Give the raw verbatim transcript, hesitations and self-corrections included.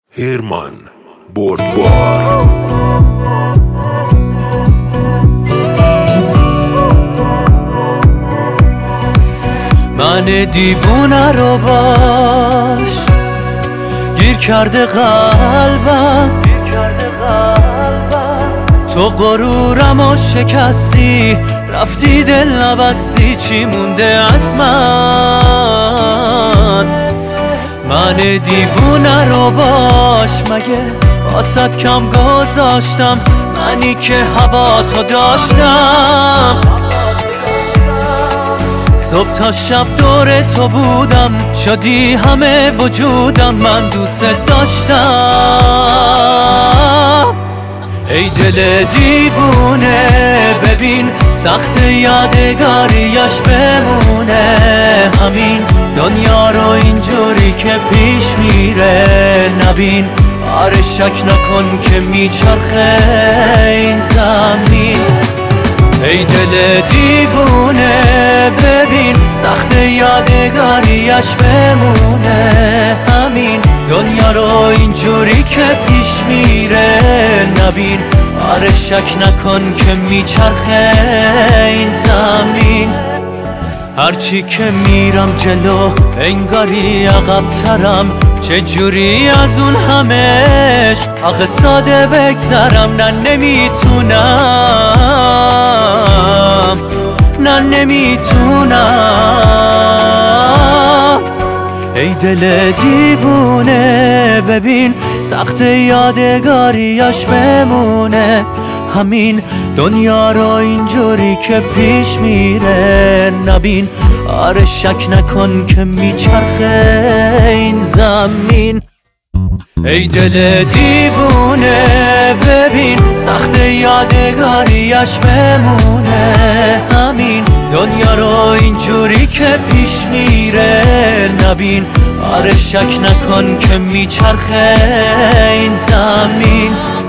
هیرمان بردبار. من دیوونه رو باش گیر کرده قلبم، تو غرورم و شکستی، رفتی دل نبستی، چی مونده از من؟ من دیوونه رو باش، مگه واسط کم گذاشتم؟ منی که هوا تو داشتم، صبح تا شب دور تو بودم، شدی همه وجودم، من دوست داشتم. ای دل دیوونه ببین سخت یادگاریش بمونه، همین دنیا رو اینجوری که پیش میره نبین. آره شک نکن که میچرخه این زمین. ای دل دیوونه ببین سخت یادگاریش بمونه، همین دنیا رو اینجوری که پیش میره نبین. آره شک نکن که میچرخه این زمین. هرچی که میرم جلو انگاری عقب‌ترم، چه جوری از اون همش آخه ساده بگذرم؟ نه نمیتونم، نه نمیتونم. ای دل دیوونه ببین سخت یادگاریش بمونه، همین دنیا رو اینجوری که پیش میره نبین. آره شک نکن که میچرخه این زمین. ای دل دیوونه ببین سخت یادگاریش بمونه، همین دنیا رو اینجوری که پیش میره نبین. آره شک نکن که میچرخه این زمین.